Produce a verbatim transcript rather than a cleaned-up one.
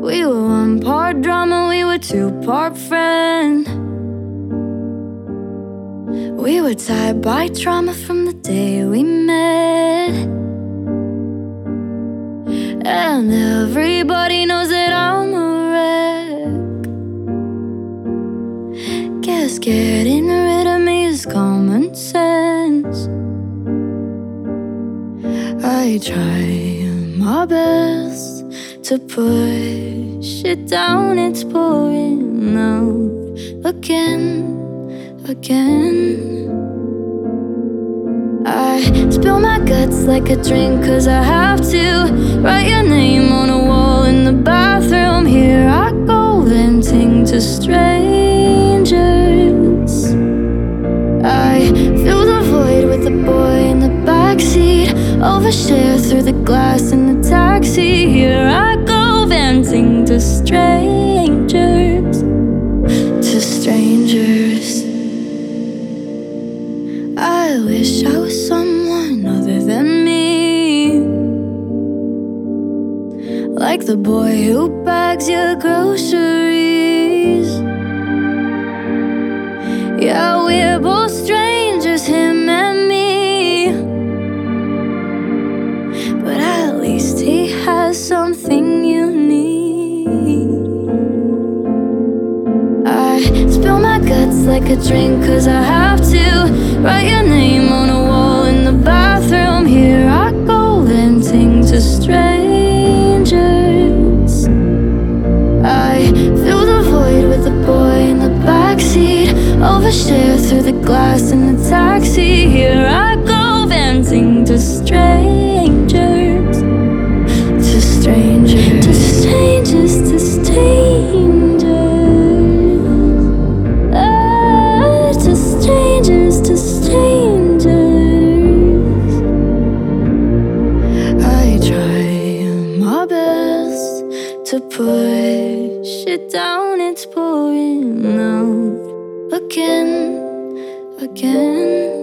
We were one part drama, we were two part friend. We were tied by trauma from the day we met. And everybody knows that I'm a wreck. Guess getting rid of me is common sense. I try my best to push it down, it's pouring out again, again. I spill my guts like a drink, cause I have to. Write your name on a wall in the bathroom. Here I go, venting to strangers. I fill the void with the boy in the backseat. Overshare through the glass in the taxi. Here I go, venting to strangers. To strangers. I wish I was someone other than me, like the boy who bags your groceries. Yeah, we're both strangers, him and me, but at least he has something you need. I spill my guts like a drink, cause I have to. Write your name on a wall in the bathroom. Here I go, venting to strangers. I fill the void with the boy in the backseat. Overshare through the glass in the taxi. Here I go, venting to strangers. To strangers. To strangers, to strangers. Ah, to strangers, to strangers. I try my best to push it down, it's pouring out again, again.